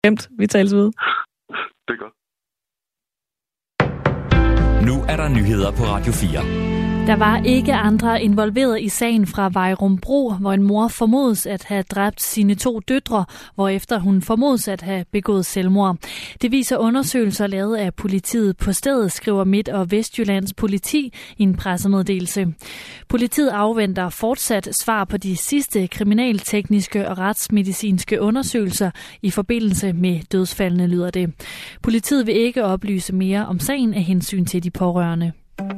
Vi tales ved. Det er godt. Nu er der nyheder på Radio 4. Der var ikke andre involveret i sagen fra Vejrumbro, hvor en mor formodes at have dræbt sine 2 døtre, hvorefter hun formodes at have begået selvmord. Det viser undersøgelser lavet af politiet på stedet, skriver Midt- og Vestjyllands politi i en pressemeddelelse. Politiet afventer fortsat svar på de sidste kriminaltekniske og retsmedicinske undersøgelser i forbindelse med dødsfaldene, lyder det. Politiet vil ikke oplyse mere om sagen af hensyn til de pårørende.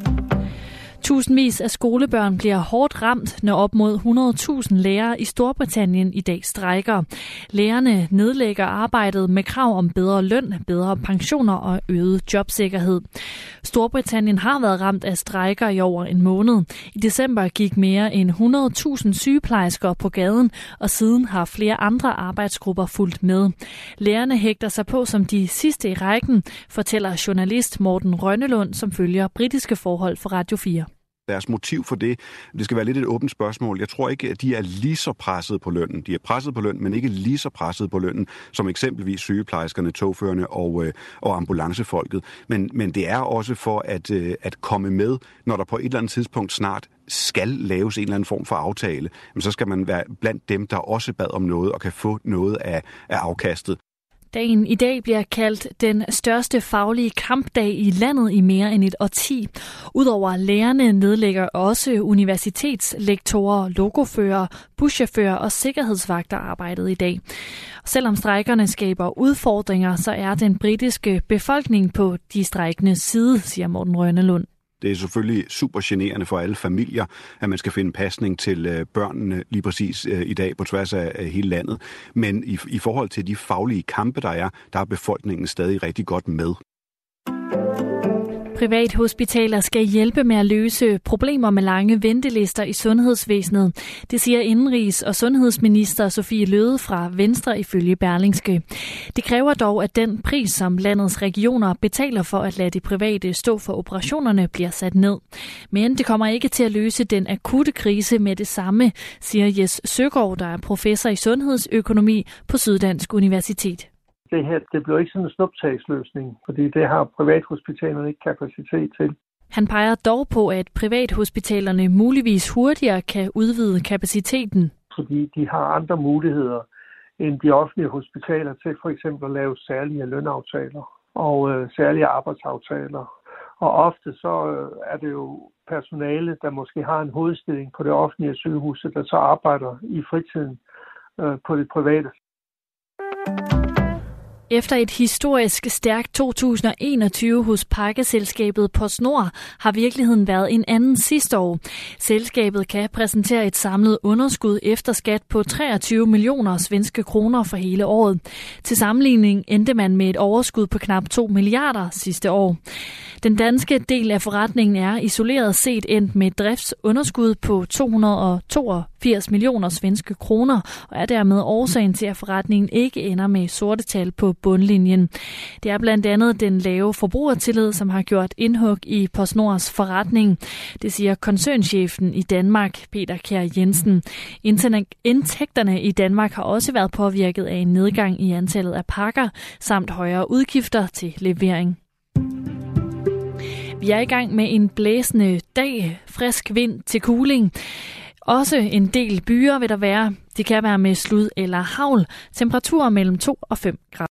Tusindvis af skolebørn bliver hårdt ramt, når op mod 100.000 lærere i Storbritannien i dag strejker. Lærerne nedlægger arbejdet med krav om bedre løn, bedre pensioner og øget jobsikkerhed. Storbritannien har været ramt af strejker i over en måned. I december gik mere end 100.000 sygeplejersker på gaden, og siden har flere andre arbejdsgrupper fulgt med. Lærerne hægter sig på som de sidste i rækken, fortæller journalist Morten Rønnelund, som følger britiske forhold for Radio 4. Deres motiv for det skal være lidt et åbent spørgsmål. Jeg tror ikke, at de er lige så presset på lønnen. De er presset på lønnen, men ikke lige så presset på lønnen, som eksempelvis sygeplejerskerne, togførerne og ambulancefolket. Men det er også for at komme med, når der på et eller andet tidspunkt snart skal laves en eller anden form for aftale. Så skal man være blandt dem, der også bad om noget og kan få noget af afkastet. Dagen i dag bliver kaldt den største faglige kampdag i landet i mere end et årti. Udover lærerne nedlægger også universitetslektorer, logofører, buschauffører og sikkerhedsvagter arbejdet i dag. Selvom strejkerne skaber udfordringer, så er den britiske befolkning på de strejkendes side, siger Morten Rønnelund. Det er selvfølgelig super generende for alle familier, at man skal finde pasning til børnene lige præcis i dag på tværs af hele landet. Men i forhold til de faglige kampe, der er befolkningen stadig rigtig godt med. Privathospitaler skal hjælpe med at løse problemer med lange ventelister i sundhedsvæsenet. Det siger indenrigs- og sundhedsminister Sophie Løhde fra Venstre ifølge Berlingske. Det kræver dog, at den pris, som landets regioner betaler for at lade de private stå for operationerne, bliver sat ned. Men det kommer ikke til at løse den akutte krise med det samme, siger Jes Søgaard, der er professor i sundhedsøkonomi på Syddansk Universitet. Det her, det bliver ikke sådan en snuptagsløsning, fordi det har privathospitalerne ikke kapacitet til. Han peger dog på, at privathospitalerne muligvis hurtigere kan udvide kapaciteten. Fordi de har andre muligheder end de offentlige hospitaler til for eksempel at lave særlige lønaftaler og særlige arbejdsaftaler. Og ofte så er det jo personale, der måske har en hovedstilling på det offentlige sygehus, der så arbejder i fritiden på det private. Efter et historisk stærkt 2021 hos pakkeselskabet PostNord har virkeligheden været en anden sidste år. Selskabet kan præsentere et samlet underskud efter skat på 23 millioner svenske kroner for hele året. Til sammenligning endte man med et overskud på knap 2 milliarder sidste år. Den danske del af forretningen er isoleret set endt med et driftsunderskud på 282 millioner svenske kroner, og er dermed årsagen til, at forretningen ikke ender med sorte tal på bundlinjen. Det er blandt andet den lave forbrugertillid, som har gjort indhug i PostNords forretning. Det siger koncernchefen i Danmark, Peter Kjær Jensen. Indtægterne i Danmark har også været påvirket af en nedgang i antallet af pakker, samt højere udgifter til levering. Vi er i gang med en blæsende dag, frisk vind til kuling. Også en del byer vil der være. Det kan være med slud eller hagl. Temperaturer mellem 2 og 5 grader.